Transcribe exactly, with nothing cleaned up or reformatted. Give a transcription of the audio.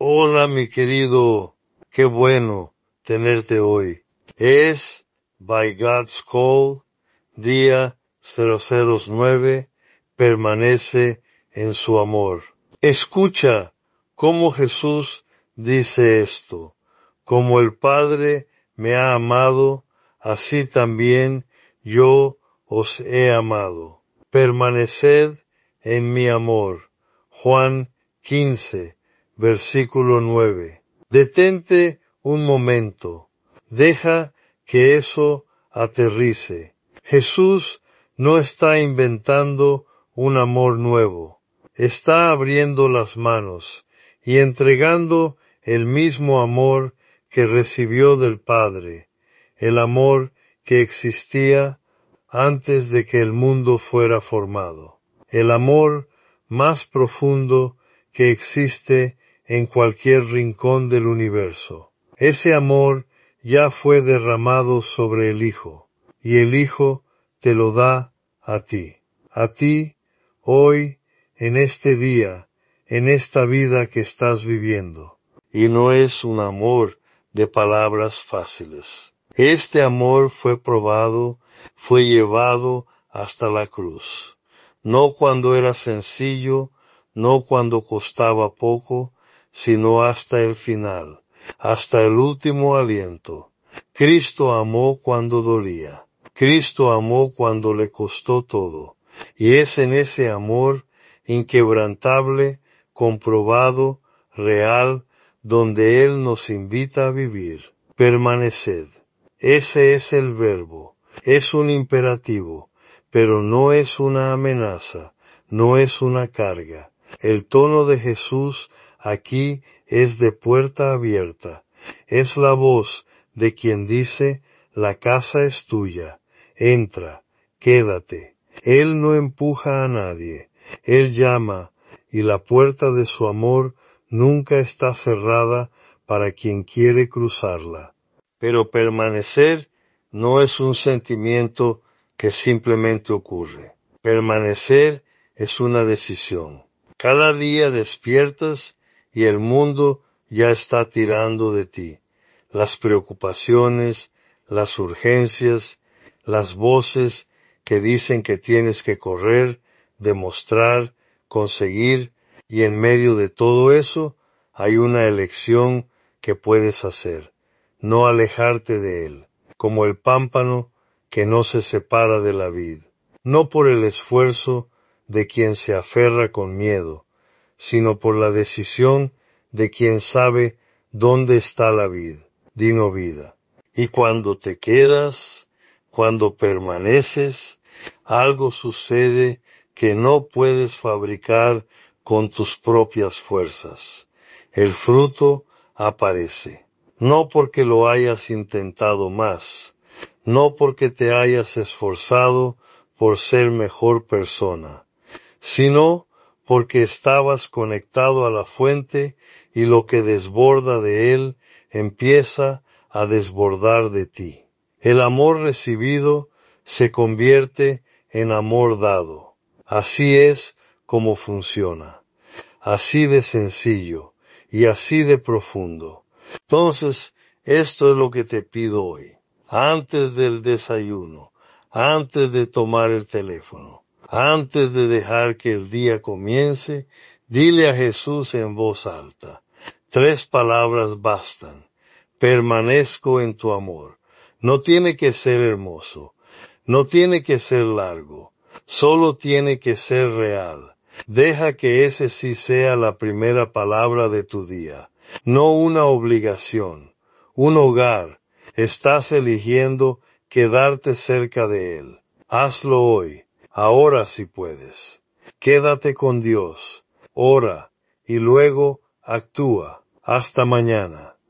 Hola, mi querido, qué bueno tenerte hoy. Es By God's Call, día cero cero nueve, permanece en su amor. Escucha cómo Jesús dice esto: como el Padre me ha amado, así también yo os he amado. Permaneced en mi amor. Juan quince, versículo nueve. Detente un momento. Deja que eso aterrice. Jesús no está inventando un amor nuevo. Está abriendo las manos y entregando el mismo amor que recibió del Padre, el amor que existía antes de que el mundo fuera formado, el amor más profundo que existe en cualquier rincón del universo. Ese amor ya fue derramado sobre el Hijo, y el Hijo te lo da a ti, a ti, hoy, en este día, en esta vida que estás viviendo. Y no es un amor de palabras fáciles. Este amor fue probado, fue llevado hasta la cruz. No cuando era sencillo, no cuando costaba poco, sino hasta el final, hasta el último aliento. Cristo amó cuando dolía. Cristo amó cuando le costó todo. Y es en ese amor inquebrantable, comprobado, real, donde Él nos invita a vivir. Permaneced. Ese es el verbo. Es un imperativo, pero no es una amenaza, no es una carga. El tono de Jesús aquí es de puerta abierta. Es la voz de quien dice: la casa es tuya, entra, quédate. Él no empuja a nadie, Él llama, y la puerta de su amor nunca está cerrada para quien quiere cruzarla. Pero permanecer no es un sentimiento que simplemente ocurre. Permanecer es una decisión. Cada día despiertas y el mundo ya está tirando de ti. Las preocupaciones, las urgencias, las voces que dicen que tienes que correr, demostrar, conseguir, y en medio de todo eso hay una elección que puedes hacer: no alejarte de él, como el pámpano que no se separa de la vid. No por el esfuerzo de quien se aferra con miedo, sino por la decisión de quien sabe dónde está la vid. Dino vida. Y cuando te quedas, cuando permaneces, algo sucede que no puedes fabricar con tus propias fuerzas. El fruto aparece. No porque lo hayas intentado más, no porque te hayas esforzado por ser mejor persona, sino porque estabas conectado a la fuente y lo que desborda de él empieza a desbordar de ti. El amor recibido se convierte en amor dado. Así es como funciona. Así de sencillo y así de profundo. Entonces, esto es lo que te pido hoy. Antes del desayuno, antes de tomar el teléfono, antes de dejar que el día comience, dile a Jesús en voz alta. Tres palabras bastan. Permanezco en tu amor. No tiene que ser hermoso, no tiene que ser largo, solo tiene que ser real. Deja que ese sí sea la primera palabra de tu día, no una obligación, un hogar. Estás eligiendo quedarte cerca de él. Hazlo hoy, ahora si puedes. Quédate con Dios, ora y luego actúa. Hasta mañana.